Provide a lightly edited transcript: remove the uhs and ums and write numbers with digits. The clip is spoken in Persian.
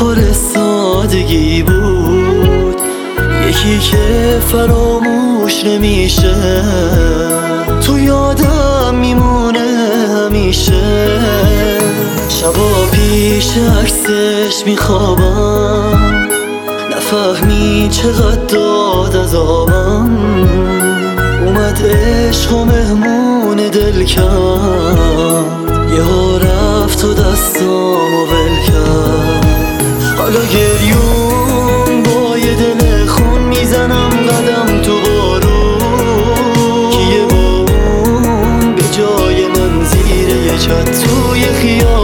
پر سادگی بود، یکی که فراموش نمیشه، تو یادم میمونه همیشه. شبا پیش عکسش میخوابم، نفهمی چقدر داد از آبم. اومد عشق و مهمون دل کرد، یهو رفت و دستامو ول کرد. حالا گریون با یه دل خون میزنم قدم تو بارون، کیه با اون به جای من زیر یه چت توی خیابون.